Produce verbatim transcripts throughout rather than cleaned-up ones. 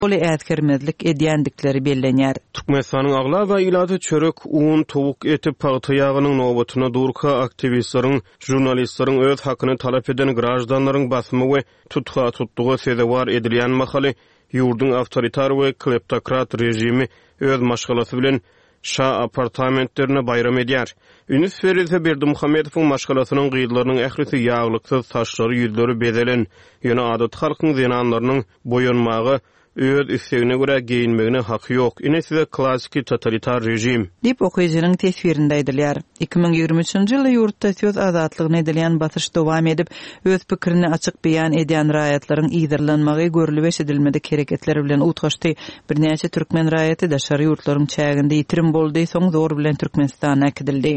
Oli ätkermezlik edýändikleri bellenýär. Türkmenistanyň agla we ilaty çörek, un, towuk eti paýta ýagynyň nobatyna durka aktivistleriň, jurnalistleriň öz hakyny talap eden grajdanlaryň basymy we tutga tutdugy sezewar edilýän mahaly ýurdun awtoritar we kleptokrat rejimi öz maşgalasy bilen şa apartamentlerine bayram edýär. Ünis Ferizde Berdimuhammedowyň maşgalasynyň gyýdlarynyň ährisi ýaglyksyz taşlary ýüzleri bezelen, ýöne adat halkyň zenanlarynyň boýanmagy öz istegine göre giyinmegine haky ýok. Ine size klasik totalitar rejim. Dip okuyucunun tesvirinde edilýär. iki bin ýigirme üçinji ýyly ýurtda söz azatlygyna edilýän basyş dowam edip, öz pikirini açyk beýan edýän raýatlaryň ýygyrlanmagy görülip eşidilmedi hereketleri bilen utgaşdy. Birnäçe türkmen raýaty da şary ýurtlaryň çäginde ýitirim boldy, soň zor bilen Türkmenistana akdildi.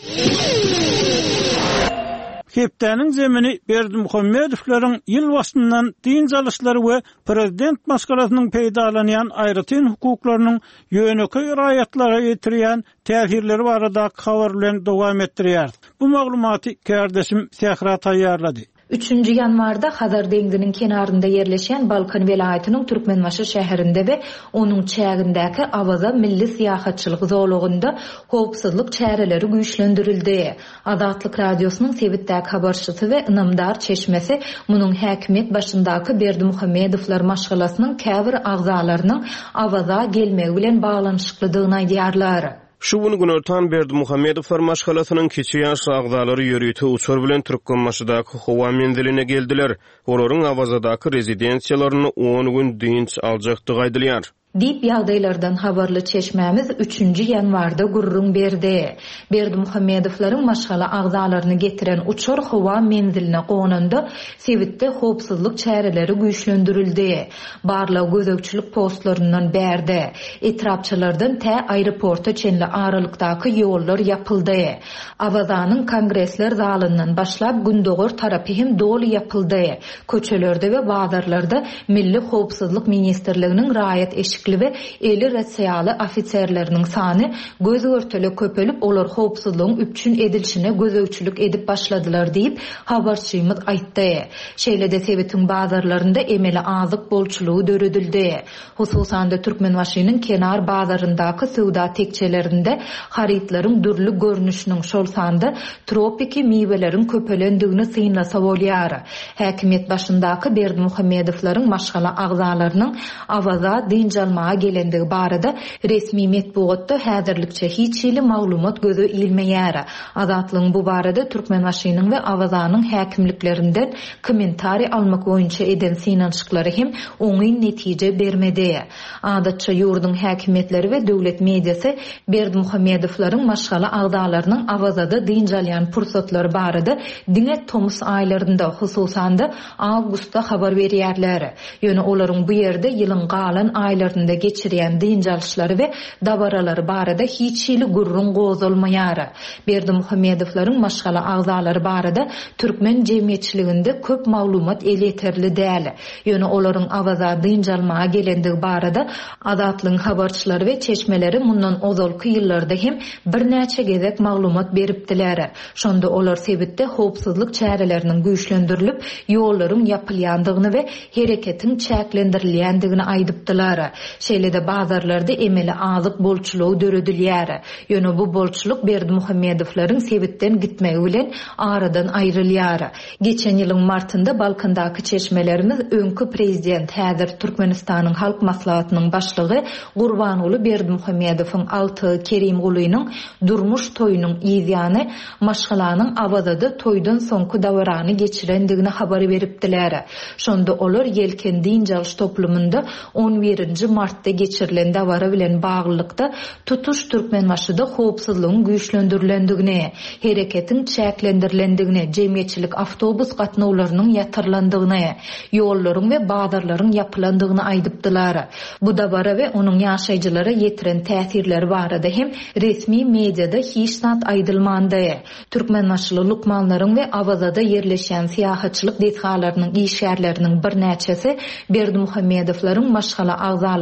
Hepdäniň zemini Berdimuhammedowlaryň ýyl başyndan din jalyshlary we prezident maskalasynyň peýdalanýan aýratyn hukuklarynyň ýöneki raýatlara ýetirýän täsirleri barada habar bilen dowam etdirýär. Bu maglumaty kardeşim Sehra taýýarlady. üçüncü yanvarda Hazar deňiziniň kenarynda ýerleşen Balkan welaýatynyň Türkmenbaşy şäherinde we onuň çägindäki Awaza milli syýahatçylyk zowlugynda howpsuzlyk çäreleri güýçlendirildi. Azatlyk radiosynyň Sebitdäki habarçysy we ynamdar çeşmesi munyň häkimet başyndaky Berdimuhammedowlar maşgalasynyň käbir agzalarynyň Awaza gelmegi bilen baglanyşyklydygyny aýdýarlar. Şu bunu günörtan Berdimuhammedowlar maşgalasynyň kiçi ýaşly agzalary ýörüýti uçur bilen Türkmenbaşydaky howa menziline geldiler. Olaryň Awazadaky rezidensiýalaryny on gün dinç aljakdygy aýdylýar. Dip ýagdaýlardan habarly çeşmämiz üçüncü yanwarda gurrun berdi. Berdimuhammedowlaryň maşgala agzalaryny getiren uçur howa menziline gonanda Sebitde howpsuzlyk çäreleri güýçlendirildi. Barla gözegçilik postlaryndan berdi. Etrapçylardan tä aeroporta çenli aralykdaky ýollar ýapyldy. Awazanyň kongresler zalyndan başlap gündogor tarapy hem dolu ýapyldy. Köçelerde we bazarlarda milli howpsuzlyk ministrliginiň raýat eşik we eli rasiýaly ofitserleriniň sany göz örtele köpelip olar howpsuzlygyň üçin edilişine gözegçilik edip başladylar diýip habarçymyz aýtdy. Şeýlede Sebitiň bazarlarynda emeli azyk bolçulugy döredildi. Hususan da Türkmenbaşynyň kenar bazaryndaky sowda tekçelerinde haritlaryň dürli görnüşiniň şol sanda tropiki miweleriň köpelendigini syňlasa bolýar. Häkimet başyndaky Berdimuhammedowlaryň maşgala agzalarynyň Awaza dinjalmagy gelendigi barada resmi metbuatda häzirlikçe hiç ýyly maglumat gözü ilmeýär. Azatlygyň bu barada Türkmenbaşynyň we Awazanyň häkimliklerinden kommentari almak boýunça eden synanşyklary hem oňy netije bermedi. Adatça ýurdun häkimetleri we döwlet mediasy Berdimuhammedowlaryň maşgala agzalarynyň Awazada dinjalýan pursatlary barada diňe tomus aýlarynda hususan da awgustda habar berýärler. Ýöne olaryň bu ýerde ýylyň galan aýlarynda geçirýän dinjalşlary we dabaralary barada hiç ýyly gurrun gozulmaýar. Berdimuhammedowlaryň maşgala agzalary barada türkmen jemgyýetçiliginde köp maglumat eleterli däl. Ýöne olaryň Awaza dinjalmagy gelendigi barada azatlygyň habarçylary we çeşmeleri mundan ozalky ýyllarda hem birnäçe gezek maglumat beripdiler. Şonda olar Sebitde howpsuzlyk çäreleriniň güýçlendirilip, ýollaryň ýapylýandygyny we hereketiň çäklendirilýändigini aýdypdylar. Şeýlede bazarlarda emeli azyk bolçulugy döredilýär. Ýöne bu bolçuluk Berdimuhammedowlaryň Sebitden gitmegi bilen aradan aýrylýar. Geçen ýylyň martynda Balkandaky çeşmelerimiz öňkü prezident häzir Türkmenistanyň halk maslahatynyň başlygy Gurbanoğlu Berdimuhammedowyň alty Kerim Gulynyň durmuş toýunyň ýyzyany maşgalanyň Awazada toýdan soňky dawrany geçirendigini habar beripdiler. Şonda olar Yelken dinjalş toplumunda on birinji martda geçirilen dawara bilen baglykda tutuş Türkmenbaşyda howpsuzlygyň güýçlendirilendigini, hereketiň çäklendirilendigi, jemgyýetçilik awtobus gatnawlarynyň ýatyrlandygyny, ýollaryň we bazarlaryň ýapylandygyny aýdypdylar. Bu dawara we onuň ýaşaýjylara ýetiren täsirleri barada hem resmi mediada hiç zat aýdylmandy. Türkmenbaşyly lukmanlaryň we Awazada ýerleşen syýahatçylyk detgalarynyň işgärleriniň bir näçesi Berdimuhammedowlaryň maşgala agzalarynyň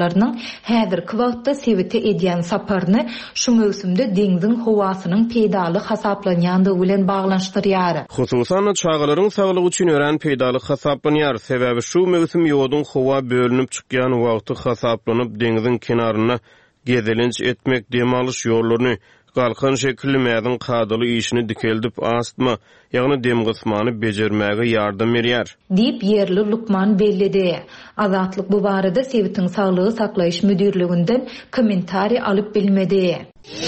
agzalarynyň häzirki wagtda sebiti edýän saparyny şu mövsümde deňziň howasynyň peýdaly hasaplanýandygy bilen baglanşdyrýar. Hususan çağalaryň saglygy üçin ören peýdaly hasaplanýar. Sebäbi şu mövsüm ýoduň howa bölünip çykýan wagty hasaplanyp deňziň kenaryna gezelenç etmek dem alyş ýollaryny galkan şekilli mädin kadyly işini dikeldip astma, ýagny dem gysmany bejermäge ýardam berýär. Dip yerli Lukman bellidi. Azatlyk bu barada Sebitiň saglygy saklaýyş müdürliginden kommentari alyp bilmedi.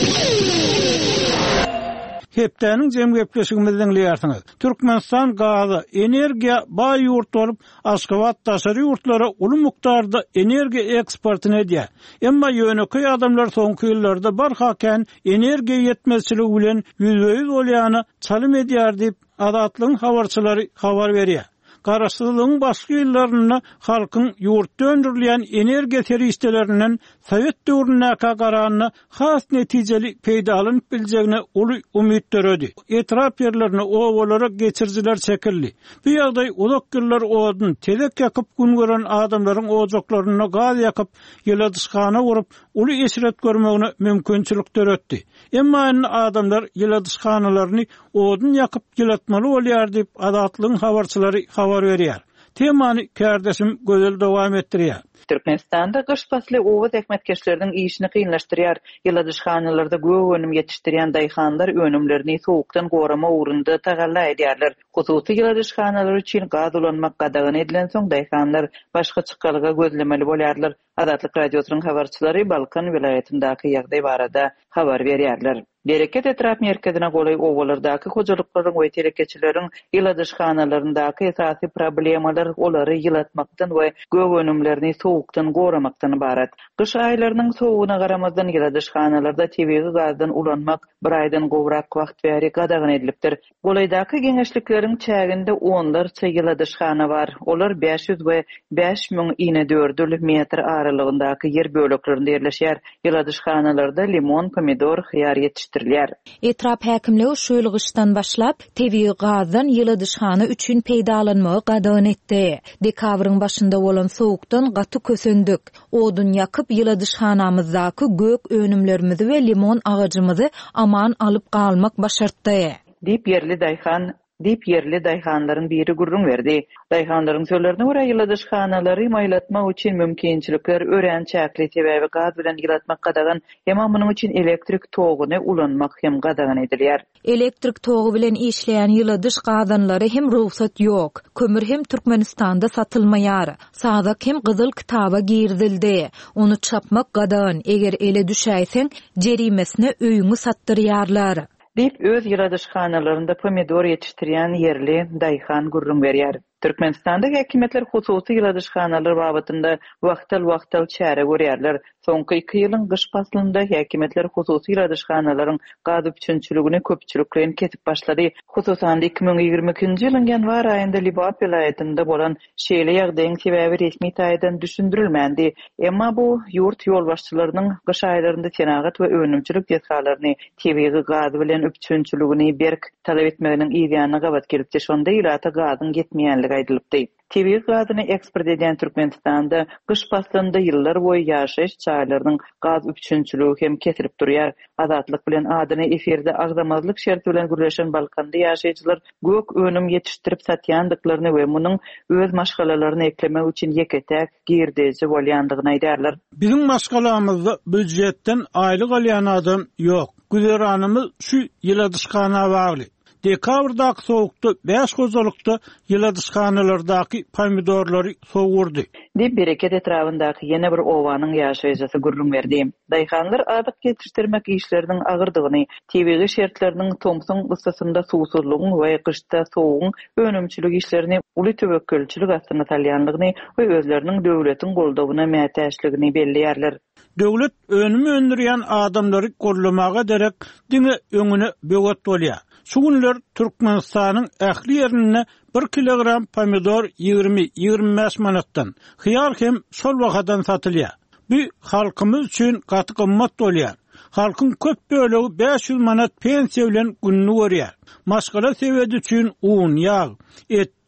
Hepdeniň jemgepleşigimizden liýarsyňyz. Türkmenistan gazy, energiýa baý ýurt bolup, Aşgabat daşary ýurtlara uly mukdarda energiýa eksportyny edýär. Emma ýöneköý adamlar soňky ýyllarda barhaken energiýa ýetmezçiligi bilen ýüzbeýiz bolýany çalym edýär diýip Azatlygyň habarçylary habar berýär. Garaşsyzlygyň başky ýyllaryna halkyň ýurt döndürilýän energiýa terişdelerinden Sowet döwründäki garanyny has netijeli peýdalanyp biljegine uly umyt döredi. Etrap ýerlerini owalara geçirjiler çekildi. Bu ýagdaý uzak ýyllar odun tezek ýakyp gün gören adamlaryň ojaklaryna gaz ýakyp ýyladyşgana urup uly esret görmegine mümkinçilik döretdi. Emma adamlar ýyladyşganalaryny odun ýakyp ýylatmaly bolýar diýip Azatlygyň habarçylary habar berýär. Temany kärdeşim gözel dowam etdirýär. Türkmenistanda gyş fasly owuz ekmetkeşleriniň işini kynlaşdyrýar. Ýyladyşganalarda göp önüm ýetişdirýän daýhanlar önümlerini sowukdan gorama ugrunda tagalla edýärler. Hususy ýyladyşganalar üçin gaz ulanmak gadagan edilen soň daýhanlar başga çykalyga gözlemeli bolýarlar. Azatlyk radiosynyň habarçylary Balkan vilayetindäki ýagdaý barada habar berýärler. Bereket etrap merkezine golay owalardaky hojalyklaryň we telekeçileriň ýyladyşganalaryndaky esasy problemalar olary ýylatmakdan we göp önümlerini sowukdan goramakdan ibaret. Gyş aýlarynyň sowugyna garamazdan ýyladyşganalarda tebigy gazdan ulanmak bir aýdan gowrak wagt bäri gadagan edilipdir. Golaýdaky geňeşlikleriň çäginde onlarça ýyladyşgana bar. Olar beş ýüz we beş miň ine dördül metr aralygyndaky ýer böleklerinde ýerleşýär. Ýyladyşganalarda limon, pomidor, hyýar ýetişdirilýär. Etrap häkimligi şu ýyl gyşdan başlap tebigy gazdan ýyladyşgana üçin peýdalanmagy gadagan etdi. Dekabryň başynda bolan sowukdan gaty kösendük. Odun ýakyp ýyladyşganamyzdaky gök önümlerimizi we limon agajymyzy aman alyp galmak başartdy. Dip yerli daýhan Dip yerli daýhanlaryň biri gurrun berdi. Daýhanlaryň sözlerine görä ýyladyşganalary maýlatmak üçin mümkinçilikler ören çäkli sebäbi gaz bilen ýylatmak gadagan, hem munyň üçin elektrik toguny ulanmak hem gadagan edilýär. Elektrik togu bilen işleýän ýyladyş gazanlary hem ruhsat ýok. Kömür hem Türkmenistanda satylmaýar. Sadak hem gyzyl kitaba girdildi. Onu çapmak gadagan. Eger ele düşäýseň jerimesine öýüňi sattyrýarlar. Dip öz ýyladyşganalarynda pomidor ýetişdirýän yerli daýhan gurrun berýär. Türkmenistanda häkimetler hususy ýyladyşganalar babatynda wagtal-wagtal çäre görýärler. Soňky iki ýylyň gyş faslynda häkimetler hususy ýyladyşganalaryň gaz üçinçiligini köpçüliklen kesip başlady. Hususan iki bin ýigirme ikinji ýylyň ýanwar aýynda Libap vilayetinde bolan şeýle ýagdaýyň sebäbi resmi taýdan düşündirilmändi. Emma bu ýurt ýolbaşçylarynyň gyş aýlarynda senagat we önümçilik ýetgalaryny tebigy gaz bilen üçinçiligini berk talap etmeginiň ýa-da gabat gelipdi. Şonda ýylata gazyň getmeýänligi aýdylypdy. Tebigy gazyny eksport edýän Türkmenistanda gyş faslynda ýyllar boýy ýaşaýyş çaýlarynyň gaz üçinçiligi hem kesirip durýar. Azatlyk bilen adyny eferde agzamazlyk şerti bilen gürleşen Balkanda ýaşaýjylar gök önüm ýetişdirip satýandyklaryny we munyň öz maşgalalaryny eklemek üçin ýeketek girdeji bolýandygyny aýdarlar. Bizim maşgalamyzda büdjetden aýlyk alýan adam ýok. Güzeranymyz şu ýyladyşgana bagly. Dekabrdaky sowukda beş gozalykda ýyladyşganalardaky pomidorlary sowurdy. Dip bereket etrafyndaky ýene bir owanyň ýaşaýjysy gurrun berdi. Daýhanlar adyk ýetişdirmek işleriniň agyrdygyny, tebigy şertleriniň tomsun ıssasynda suwsuzlygyň we gyşda sowugyň önümçilik işlerini uly töwekkülçilik astyna salýanlygyny we özleriniň döwletiň goldawyna mätäçligini belliýärler. Döwlet önümi öndürýän adamlary gollamaga derek diňe öňüne böwet bolýar. Şu günler Türkmenistanyň ähli ýerine bir kilogram pomidor ýigirme ýigirme beş manatdan, hyýar hem şol wagtdan satylýar. Bu halkymyz üçin gaty gymmat bolýar. Halkyň köp bölegi beş ýüz manat pensiýa bilen günni görýär. Maşgala sebäbi üçin un, ýağ, et,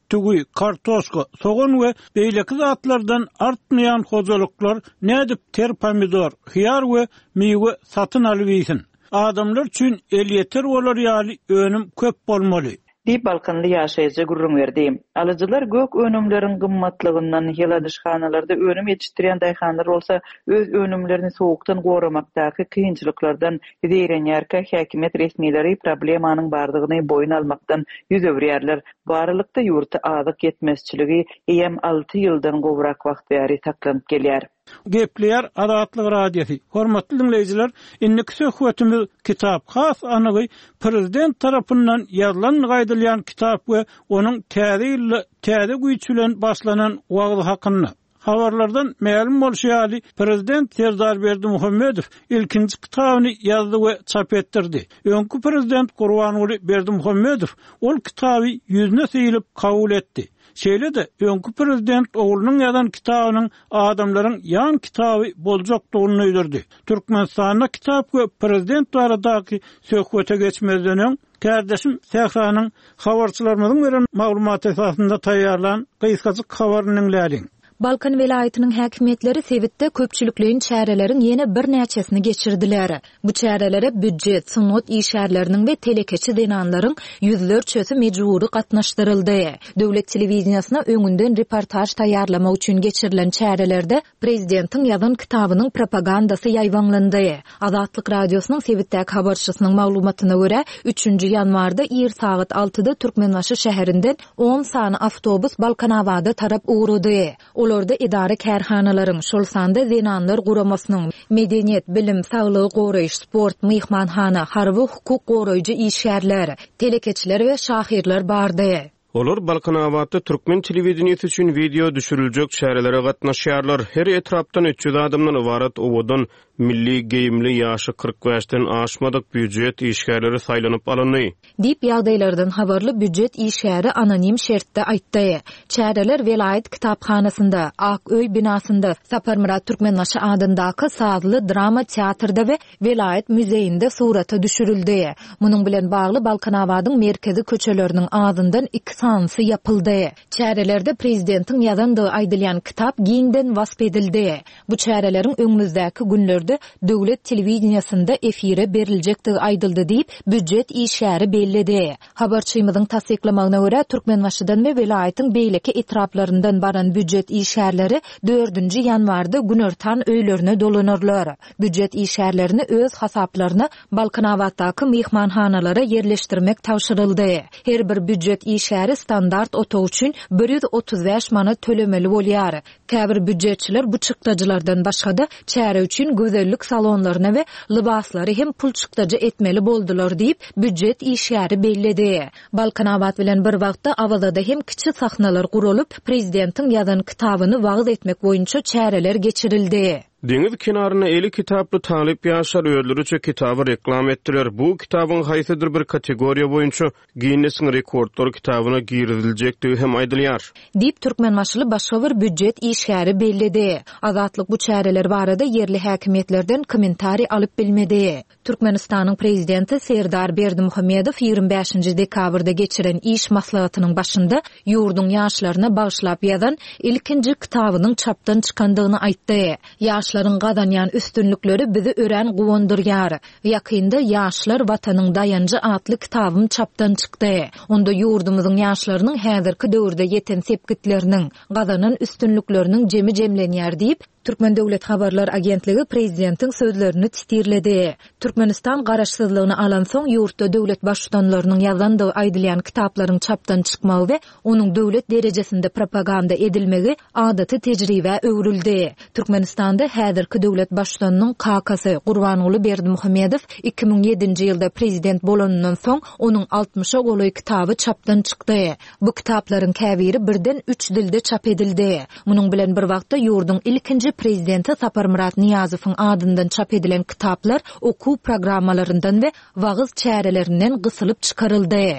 tügü, kartoşka, soğan we beýleki zatlardan artmayan hozalyklar nädip ter, pomidor, hiyar we meýwe satyn alypyn. Adamlar üçin el yeter bolar ýaly önüm köp bolmaly. Diýip Balkanly ýaşaýjy gurrun berdi. Alyjylar gök önümleriň gymmatlygynyň ýyladyşkanalarda önüm ýetişdirýän daýhanlar bolsa, öz önümlerini sowukdan goramakdaky kynçylyklardan diýerenýärkä häkimet resmiýetleri problemanyň bardygyny boýun almakdan ýüz öwrýärler. Barlykda ýurtda azyk ýetmezçiligi eýem alty ýyldan gowrak wagt bäri taklanyp gelýär. Gepler Adatlyk radiosi. Hormatly dinleýijiler, inniki söhbetimiz kitap has anygy prezident tarapyndan ýazylan gaýdylýan kitap we onuň täze täze güýçülen başlanan wagty hakynda. Habarlardan ma'lum bolýaly, prezident Serdar Berdimuhammedow ilkinji kitabyny ýazdy we çap etdirdi. Öňkü prezident Gurbanuly Berdimuhammedow ol kitaby ýüzüne seýilip kabul etdi. Şeýle de öňkü prezident oğlunyň ýazan kitabynyň adamlaryň ýan kitaby boljakdygyny öýderdi. Türkmenistanda kitap we prezident baradaky söhbete geçmezden öň kardeşim Sehranyň habarçylarymyň beren maglumat esasında taýýarlan gysgaçyk habaryny dinlädiň. Balkan welaýatynyň häkimetleri Sewitde köpçülikliň çäreleriň ýene bir näçesini geçirdiler. Bu çärelere büdjet, sunat işärleriniň we telekeçi denanlaryň ýüzlerçesi mejburi gatnaşdyryldy. Döwlet telewiziýasyna öňünden reportaj taýýarlamak üçin geçirilen çärelerde prezidentiň ýazan kitabynyň propagandasy ýaýwanlandy. Adatlyk radiosynyň Sewitdäki habarçysynyň maglumatyna görä, üçünji ýanwarda ýer saat altyda Türkmenbaşy şäherinden on sany awtobus Balkanawada tarap uğrudy. Olarda idare kärhanalaryň, şol sanda zenanlar guramasynyň, medeniýet, bilim, saglyk goraýyş, sport, myhmanhana, harby hukuk goraýjy işgärler, telekeçiler we şahirler bardy. Olar Balkanawatda Türkmen telewizionyasy üçin video düşüriljek şäherlere gatnaşýarlar. Her etrapdan üç yüz adamdan ibaret owadan milli geyimli ýaşy kırk beşden aşmadyk büdjet işgärleri saýlanyp alındy. Dip ýagdaýlardan habarly büdjet işgäri anonim şertde aýtdy. Çäreler Velayet kitaphanasynda, Ak öý binasynda, Saparmurat Türkmenbaşy adyndaky sazly drama teatrda we Velayet müzeýinde surata düşürildi. Munyň bilen bagly Balkanawadyň merkezi köçeleriniň ağzyndan iki sansy yapyldy. Çärelerde prezidentiň ýazandy aýdylýan kitap giňden wasp edildi. Bu çäreleriň öňümüzdäki günlerde döwlet telewizionyasynda efire beriljekdigi aýdyldy diýip büdjet işgäri bellidi. Habarçymyzyň tasdiklamagyna görä, Türkmenbaşydan we welaýatyň beýleki etraplaryndan baran büdjet işgärleri dördünji ýanwarda günortan öýlerine dolanarlar. Büdjet işgärlerini öz hasaplaryna Balkanawatdaky myhmanhanalara yerleşdirmek tawşyryldy. Her bir büdjet işgäri standart oto üçin bir yüz otuz beş manat tölemeli bolýar. Käbir büdjetçiler bu çykdagylardan başga-da çäre üçin gözellik salonlaryna we libaslary hem pul çykdajy etmeli boldular diýip büdjet işgäri bellidi. Balkanawat bilen bir wagtda awazada hem kiçik sahnalar guralyp prezidentiň ýazan kitabyny wagt etmek boýunça çäreler geçirildi. Deniz kenaryna eli kitaply talip ýaşar öýlürçe kitaby reklam etdiler. Bu kitabyň haýsydyr bir kategoriýa boýunça Guinness rekordlar kitabyna girdiljekdigi hem aýdylýar. Dip Türkmenbaşy başga bir büdjet işgäri bellidi. Azatlyk bu çäreler barada yerli häkimetlerden kommentari alyp bilmedi. Türkmenistanyň prezidenti Serdar Berdimuhammedow ýygrimi beşinji dekabrda geçiren iş maslahatynyň başynda ýurdun ýaşlaryna bagyşlap ýazan ilkinji kitabynyň çapdan çykandygyny aýtdy. Ýaşlaryň gadanýan üstünlükleri bizi ören gowandyrýar. Ýakynda ýaşlar watanyň dayanjy atly kitabym çapdan çykdy. Onda ýurdumyzyň ýaşlarynyň häzirki döwürde ýeten sepgitleriniň, gadanan üstünlükleriniň jemi jemlenýär diýip Türkmen Döwlet Habarlar Agentligi prezidentiň sözlerini titirledi. Türkmenistan garaşsyzlygyny alan soň ýurtda döwlet başçylarynyň ýazandy aýdylýan kitaplaryň çapdan çykmagy we onuň döwlet derejesinde propaganda edilmegi adaty tejribe öwrüldi. Türkmenistanda häzirki döwlet başçylarynyň kakasy Gurbanuly Berdimuhammedow iki ming ýedinji ýylda prezident bolanyndan soň onuň altmışa goly kitaby çapdan çykdy. Bu kitaplaryň käbiri birden üç dilde çap edildi. Munyň bilen bir wagtda ýurdun ilkinji prezidenti Saparmurat Niyazowyň adyndan çap edilen kitaplar okuw programmalaryndan we wagyz çärelerinden gysylyp çykaryldy.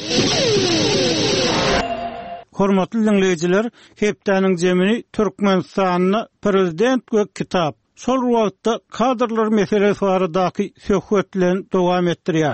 Hormatly dinleyijiler, hepdäniň jemini Türkmenistanyň prezident we kitap. Şol wagtda kadrlar meselesi baradaky söhbetlerini dowam etdirýär.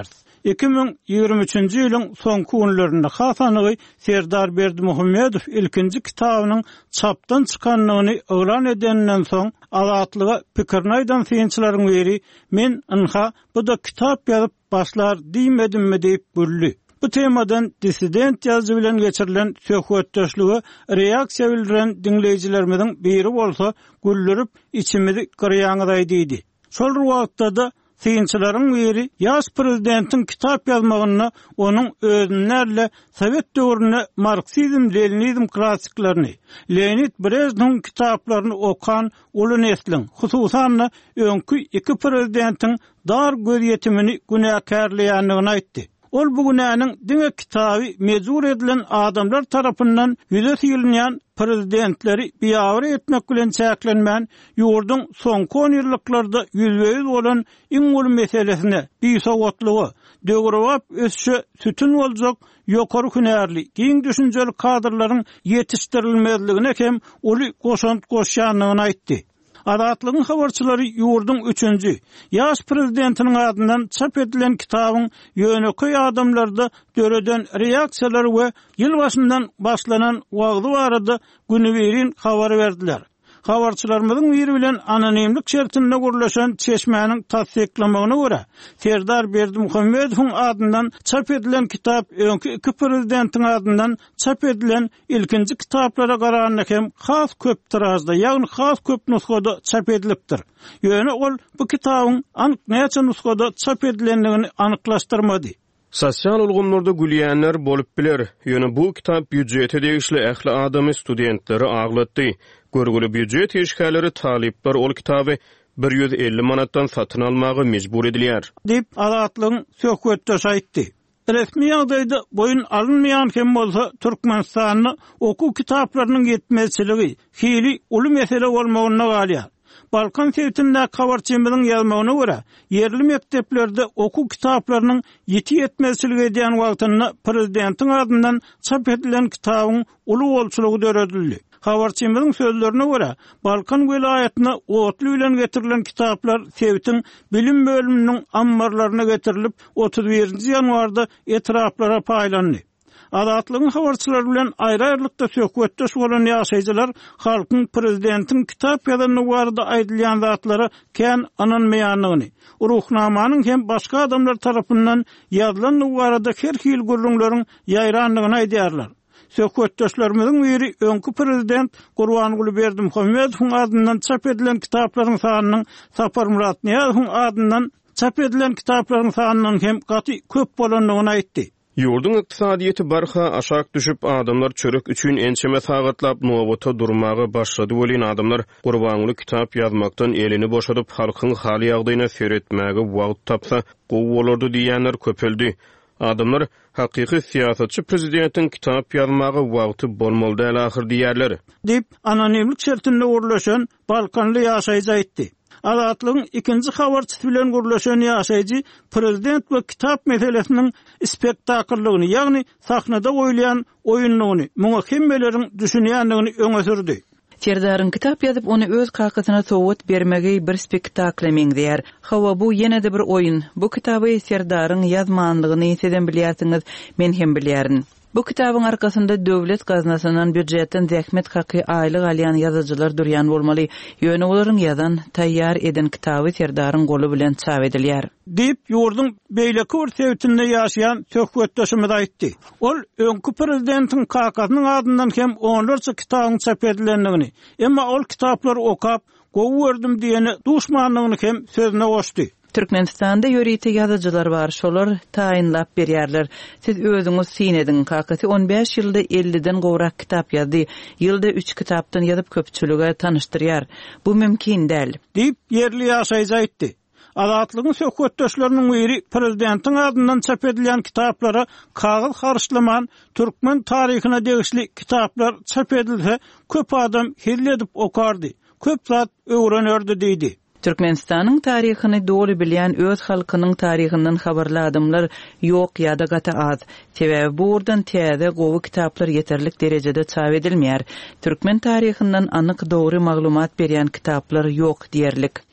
iki bin ýygrimi üçünji ýylyň soňky günlerinde Hasanygy Serdar Berdimuhammedow ilkinji kitabynyň çapdan çykanlygyny öwran edenden soň azatlyga pikirini aýdan synçylaryň biri men ynha bu da kitap ýazyp başlar diýmedimmi diýip güldi. Bu temadan dissident ýazgy bilen geçirilen söhbetdeşligi reaksiýa bildiren dinleýijilerimizin biri bolsa güllürüp içimizi gyrýaňyzay diýdi. Şol wagtda da synçylaryň biri ýaş prezidentin kitap ýazmagyny onuň özünerle Sowet döwrüne Marksizm, Leninizm klassiklaryny, Leonid Brezhnewň kitaplaryny okan uly neslin, hususan öňkü iki prezidentin dar göz ýetimini günäkärleýändigini aýtdy. Ol bu günäniň diňe kitaby mezur edilen adamlar tarapyndan ýüze ýylynýan prezidentleri biýawr etmek bilen çäklenmän ýurdun soňky on ýyllarlarda ýüzbeýiz bolan iň uly meselesine biýsowatlygy, döwrewap ösüşe sütün boljak ýokary hünärli, giň düşünjeli kadrlaryň ýetişdirilmezligine hem uly goşant goşýanlygyny aýtdy. Adatlygyň habarçylary ýurdun üçünji ýaş prezidentiniň adyndan çap edilen kitabyň ýöneköy adamlarda döreden reaksiýalary we ýyl başyndan başlanan wagty barada günüberin habary berdiler. Habarçylarymyzyň biri bilen anonimlik şertinde gurlaşan çeşmäniň tasdiklamagyna görä Serdar Berdimuhammedowyň adyndan çap edilen kitap öňkü iki prezidentiň adyndan çap edilen ilkinji kitaplara garanyna hem has köp tirazda, ýagny has köp nuskada çap edilipdir. Ýöne ol bu kitabyň anyk näçe nuskada çap edilenligini anyklaşdyrmady. Sosial ulgumlarda gülýänler bolup biler. Ýöne bu kitap büdjete degişli ähli adamy studentleri aglatdy. Görgüli büdjet eşkälleri talipler ol kitaby bir ýüz elli manatdan satyn almagy mejbur edilýär. Dip azatlygyň söhbetdeşi aýtdy. Resmi ýagdaýda boyun alınmayan hem bolsa Türkmenistanyň oku kitaplarynyň ýetmezçiligi hili uly mesele bolmagyna galýar. Balkan sewtinde habarçymyzyň ýazmagyna görä, yerli mekteplerde oku kitaplarynyň ýeti ýetmezçiligi edýän wagtynda prezidentiň adyndan çap edilen kitabyň uly bolçulugy döredildi. Habarçymyzyň sözlerine görä, Balkan welaýatyna otly bilen getirilen kitaplar Sewtiň bilim bölüminiň ambarlaryna getirilip otuz birinji ýanwarda etraplara paýlandy. Azatlygyň habarçylary bilen aýry-aýrylykda söhbetdeş bolan ýaşaýjylar halkyň prezidentiň kitap ýazanyny barada aýdylýan zatlary kän ananmaýanlygyny, ruhnamanyň hem başga adamlar tarapyndan ýazylan barada her hil gurrunlaryň ýaýranlygyny aýdýarlar. Söhbetdeşlerimiziň biri öňkü prezident Gurbanuly Berdimuhammedowyň adyndan çap edilen kitaplaryň sanynyň Sapar Murat Niýazowyň adyndan çap edilen kitaplaryň sanynyň hem gaty köp bolanlygyny aýtdy. Ýurdun ykdysadyýety barha aşak düşüp adamlar çörek üçin ençeme sagatlaپ nowata durmagy başlady bolýan adamlar Gurbanuly kitap ýazmakdan elini boşadyp halkyň hali ýagdaýyna seretmäge wagt tapsa gowy bolardy diýenler köpeldi. Adamlar hakyky siýasatçy prezidentiň kitap ýazmagy wagty bolmaly däl ahir diýerler. Dip anonimlik şertinde gurlaşan Balkanly ýaşaýjy aýtdy. Azatlygyň ikinji habarçysy bilen gurlaşan ýaşaýjy prezident we kitap meselesiniň spektakllygyny, ýagny sahnada goýulan oýunlygyny, muňa hemmeleriň düşünýänligini öňe sürdi. Serdaryň kitap ýazyp ony öz kakytyna sowut bermegi bir spektakl meňdýär. Hawa bu ýene-de bir oýun. Bu kitaby Serdaryň ýazmanlygyny ýetden bilýärsiňiz, men hem bilýärin. Bu kitabyň arkasynda döwlet gaznasynyň büdjetden zähmet haky aýlyk alýan ýazyjylar durýan bolmaly. Ýöne olaryň ýazan, taýýar eden kitaby Serdaryň goly bilen çap edilýär. Dip ýurdun beýleki bir sewtinde ýaşaýan söhbetdeşimiz aýtdy. Ol öňkü prezidentiň kakasynyň adyndan hem onlarça kitabyň çap edilenligini, emma ol kitaplar okap, gowy berdim diýeni duşmanlygyny hem sözüne goşdy. Türkmenistanda ýörite ýazyjylar bar, şolar taýinlap berýärler. Siz özüňiz sinedin, kakasy on beş ýylda elliden gowrak kitap ýazdy. Ýylda üç kitapdan ýazyp köpçülüge tanışdyrýar. Bu mümkin däl. Dip yerli ýaşaýjy aýtdy. Azatlygyň söhbetdeşleriniň biri prezidentiň adyndan çap edilen kitaplara kagıl harçlaman türkmen taryhyna degişli kitaplar çap edilse köp adam hille edip okardy. Köp zat öwrenerdi diýdi. Türkmenistanyň taryhyny dogry bilýän öz halkynyň taryhyndan habarly adamlar ýok ýa-da gata az. Sebäbi burdan täze gowy kitaplar ýeterlik derejede çap edilmeýär. Türkmen taryhyndan anyk dogry maglumat berýän kitaplar ýok diýerlik. Dip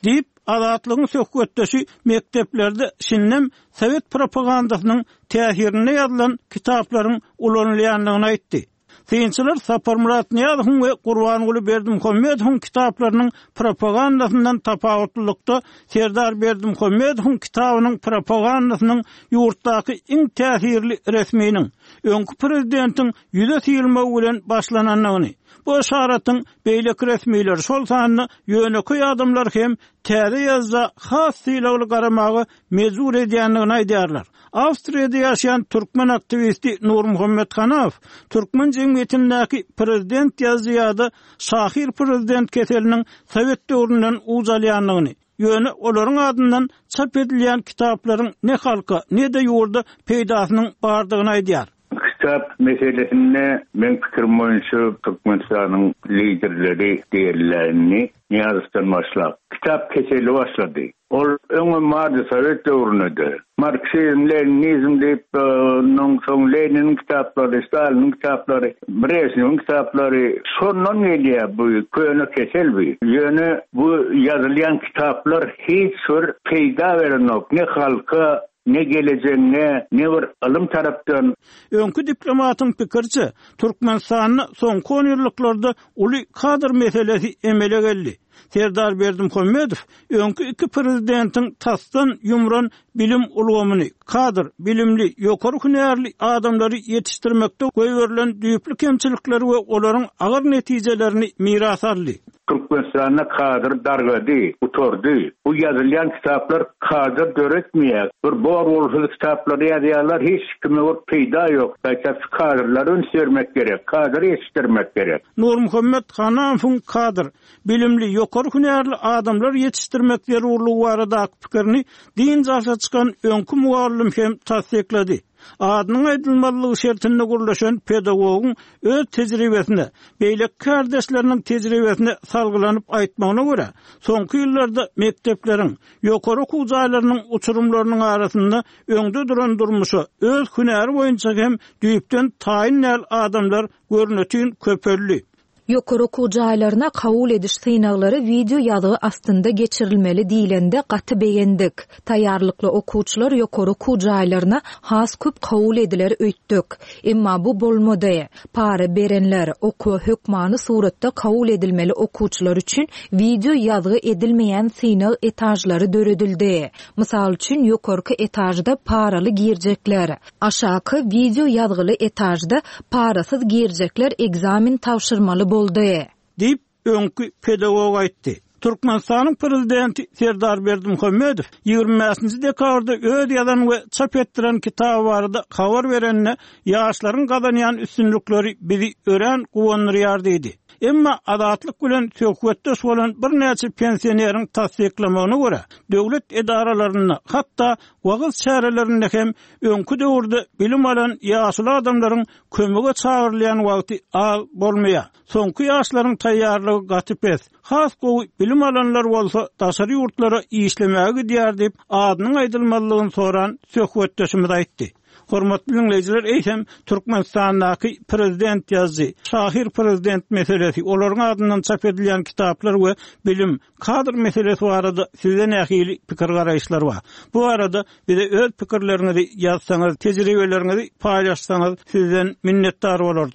azatlygyň söhbetdeşi mekteplerde şinnem Sovet propagandasynyň täsirine ýazylan kitaplaryň ulanylýanlygyny aýtdy. Synçylar Sapar Murat Niýazow we Gurbanguly Berdimuhammedowyň kitaplarynyň propagandasyndan tapawutlykda Serdar Berdimuhammedowyň kitabynyň propagandasynyň ýurtdaky iň täsirli resminiň öňkü prezidentiň ýüze silmegi bilen başlananyny. Bu şaratyň beýleki resmiler şol sanyny ýöneki adamlar hem täze ýazda has silagly garamagy mezur edýänligini aýdýarlar. Awstriýada ýaşaýan türkmen aktivisti Nur Muhammed Hanaw, türkmen jemgyýetindäki prezident ýazýady Şahir prezident keseliniň Sowet döwründen uzalýanlygyny, ýöne olaryň adyndan çap edilýän kitaplaryň ne halka, ne de ýurda peýdasynyň bardygyny aýdýar. Kitap meselesinde men pikirim boýunça Türkmenistanyň liderleri diýerlerini Niyazovdan başlap kitap keseli başlady. Ol öňe mardy Sowet döwründe Marksizm, Leninizm diýip noň soň Leninin kitaplary, Stalinin kitaplary, Brezhnev'in kitaplary şondan gelýär bu köne kesel bu. Ýöne bu ýazylýan kitaplar hiç bir peýda berenok, ne halka ne geleceğine, ne bir alım taraftan. Öňkü diplomatyň pikirçi, Türkmenistanyň soňky on ýyllarda uly kadr meselesi emele geldi. Serdar Berdimuhammedow öňkü iki prezidentiň tasdan ýumran bilim ulgamyny, kadr, bilimli, ýokary hünärli adamlary ýetişdirmekde goýberilen düýpli kemçilikleri we olaryň agyr netijelerini miras aldy. Türkmenistan'a kadr dargady, utordy. Bu ýazylýan kitaplar kadr döretmeýär. Bir bor bolsa kitapları ýazýarlar, hiç kime bir peýda ýok. Belki kadrlary öňsürmek gerek, kadr ýetişdirmek gerek. Nur Muhammed Hanawyň kadr, bilimli, ýokary hünärli adamlar ýetişdirmek zerurlygy barada pikirini din jalsa çykan öňkü muallim hem tasdiklady. Adynyň aýdylmalygy şertinde gurlaşan pedagogyň öz tejribesine, beýlek kardeşleriniň tejribesine salgylanyp aýtmagyna görä, soňky ýyllarda mektepleriň, ýokary okuw jaýlarynyň uçurumlarynyň arasynda öňde duran durmuşy, öz hünäri boýunça hem düýpden taýin näl adamlar görnetýän köpelli. Ýokary okuw jaýlaryna kabul ediş synaglary video ýazygy astynda geçirilmeli diýilende gaty beýendik. Taýýarlykly okuwçylar ýokary okuw jaýlaryna has köp kabul ediler öýtdik. Emma bu bolmady. Para berenler okuw hökmany suratda kabul edilmeli okuwçylar üçin video ýazygy edilmeýän synag etajlary döredildi. Mysal üçin ýokarky etajda paraly girjekler, aşaky video ýazygy etajda parasız girjekler egzamin tapşyrmaly boldy. Dip öňkü pedagog aýtdy. Türkmenistanyň prezidenti Serdar Berdimuhammedow ýygrima dekabrda öz ýazan we çap etdiren kitaba barada habar berenne ýaşlaryň gazanýan üstünlükleri bizi ören guwanyrýar diýdi. Emma adatlyk bilen söhbetdeş bolan bir näçe pensioneriň tasdiklamagyna görä, döwlet edaralaryna, hatda wagys şäherlerinde hem öňkü döwürde bilim alan ýaşly adamlaryň kömege çagyrylýan wagty az bolmaýar. Soňky ýaşlaryň taýýarlygy gatypes, has gowy bilim alanlar bolsa daşary ýurtlara işlemäge diýär diýip adynyň aýdylmalygyny soran söhbetdeşimiz aýtdy. Hormatly dinleyijiler, eýsem Türkmenistandaky prezident ýazdy, Şahir prezident meselesi, olaryň adyndan çap edilýän kitaplar we bilim, kadr meselesi barada sizden ähili pikir garaýşlar bar. Bu arada bize öz pikirleriňizi ýazsaňyz, tejribeleriňizi paýlaşsaňyz sizden minnetdar bolardy.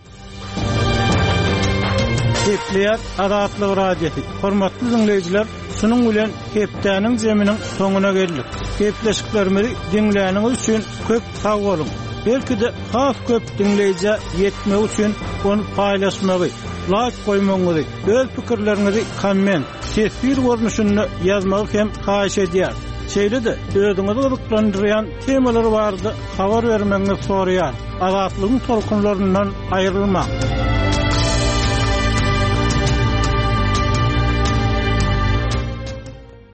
Hepleýär Azatlyk radiosi. Hormatly dinleyijiler, şunun bilen hepdäniň jeminiň soňuna geldik. Hepleşiklerimizi dinläniňiz üçin köp sag bolun. Belki de has köp dinleýije ýetmek üçin onu paýlaşmagy, like goýmagy, öz pikirleriňizi komment, tesbir görnüşinde ýazmagy hem haýyş edýär. Şeýle de özüňizi gyzyklandyrýan temalar bardy, habar bermeňizi soraýar. Azatlygyň tolkunlaryndan aýrylma.